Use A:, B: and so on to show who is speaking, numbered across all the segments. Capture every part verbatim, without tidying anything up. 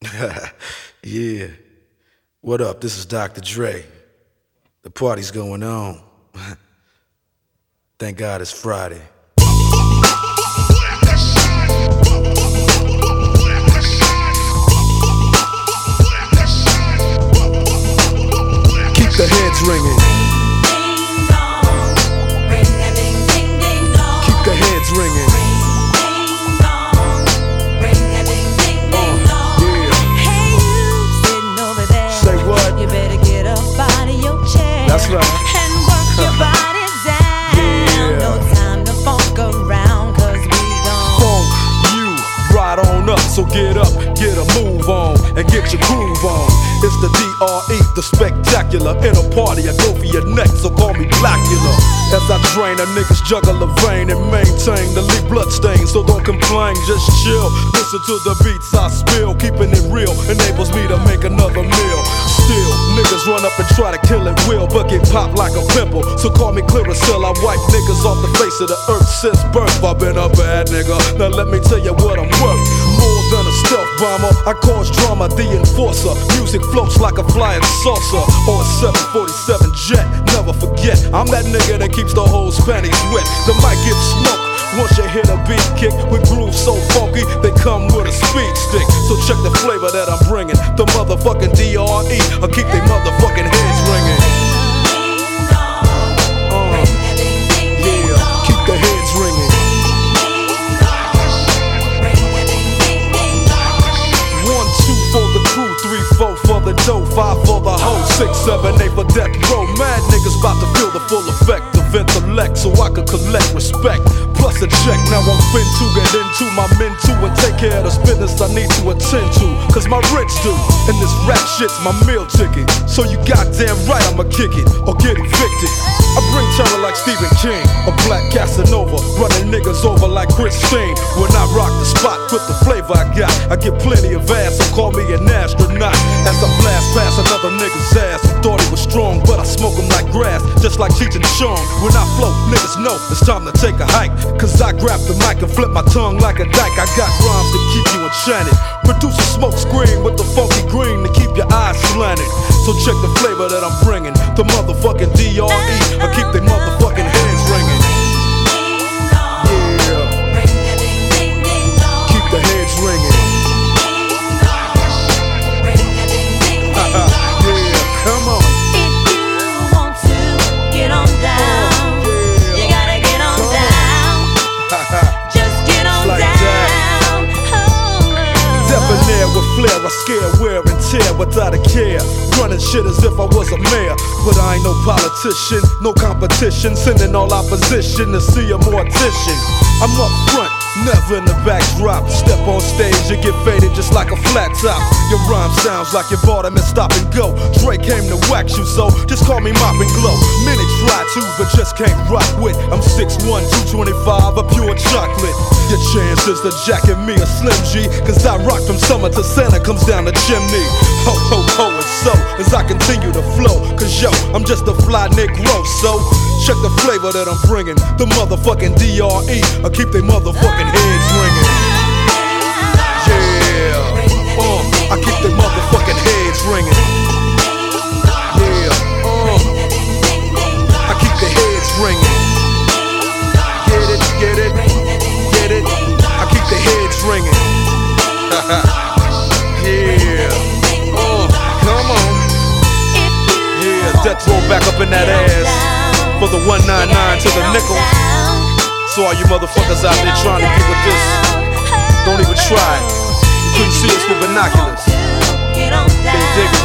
A: Yeah. What up? This is Doctor Dre. The party's going on. Thank God it's Friday. Keep the heads ringing. Keep the heads ringing. That's right.
B: And work your body down.
A: Yeah.
B: No time to funk around, cause we gon'
A: Funk you right on up. So get up, get a move on, and get your groove on. It's the D R E, the spectacular. In a party, I go for your neck, so call me Blackula. As I drain, a niggas juggle a vein and maintain the lead bloodstains. So don't complain, just chill. Listen to the beats I spill. Keeping it real enables me to make another meal. Still, niggas run up and try to kill it will, but get popped like a pimple. So call me Clearasil, I wipe niggas off the face of the earth since birth. I've been a bad nigga, now let me tell you what I'm worth. More than a stealth bomber, I cause drama, the enforcer. Music floats like a flying saucer or a seven forty-seven jet. Never forget, I'm that nigga that keeps the whole panties wet. The mic gives smoke once you hit a beat kick with grooves so funky, they come with a speed stick. So check the flavor that I'm bringing. The motherfucking D R E, I keep they motherfucking heads ringing. Uh, yeah, keep the heads ringing. One, two for the crew, three, four for the dough, five for the hoe, six, seven, eight for death row. Mad niggas about to feel the full effect of intellect, so I can collect respect. Plus a check, now I'm fin to get into my men too and take care of this business I need to attend to. Cause my rich do, and this rap shit's my meal ticket. So you goddamn right I'ma kick it or get evicted. I bring terror like Stephen King, a black Casanova, running niggas over like Christine. When I rock the spot with the flavor I got, I get plenty of ass, so call me an astronaut. As I blast past another nigga's ass who thought he was strong, but I smoke him like grass, just like Cheech and Chong. When I flow, niggas know it's time to take a hike. Cause I grab the mic and flip my tongue like a dyke. I got rhymes to keep you enchanted. Produce a smoke screen with the funky green to keep your eyes slanted. So check the flavor that I'm bringing. The motherfucking D R E, I keep they motherfucking heads ringing. Yeah, keep the heads ringing. Yeah, come on.
B: If you want to get on down,
A: Yeah.
B: you gotta get on
A: Come on.
B: down. Just get on
A: like
B: down. Oh,
A: Debonair with flair, I scare, wear and tear without a care. Running shit as if I was a mayor. But I ain't no politician, no competition. Sending all opposition to see a mortician. I'm up front, never in the backdrop. Step on stage, you get faded just like a flat top. Your rhyme sounds like you bought them and stop and go. Dre came to wax you, so just call me Mop and Glow. Many try to, but just can't rock with. I'm six one, two twenty-five, a pure chocolate. Your chances to jacket me a Slim G, cause I rock from summer to Santa comes down the chimney. Ho, ho, ho, and so, as I continue to flow, cause yo, I'm just a fly Negro, so check the flavor that I'm bringing. The motherfucking D R E, I keep they motherfucking heads ringing. Yeah, uh, I keep they motherfucking heads ringing. Yeah, uh, I keep the heads ringing. Get it, get it, get it, I keep the heads ringing. Yeah, uh, come on. Yeah, death roll back up in that ass for the one ninety-nine to the nickel. So all you motherfuckers out there trying to get with this, don't even try it. You couldn't see us with binoculars. Can you dig it?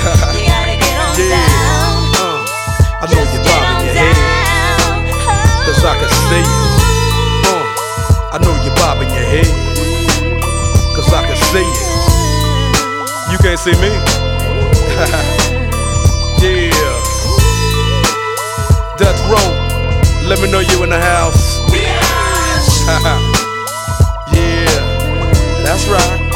A: Yeah, uh, I know you're bobbing your head, cause I can see you. Uh, I know you're bobbing your head, cause I can see you. You can't see me. Yeah, Death Row, let me know you in the house. Yeah, that's right.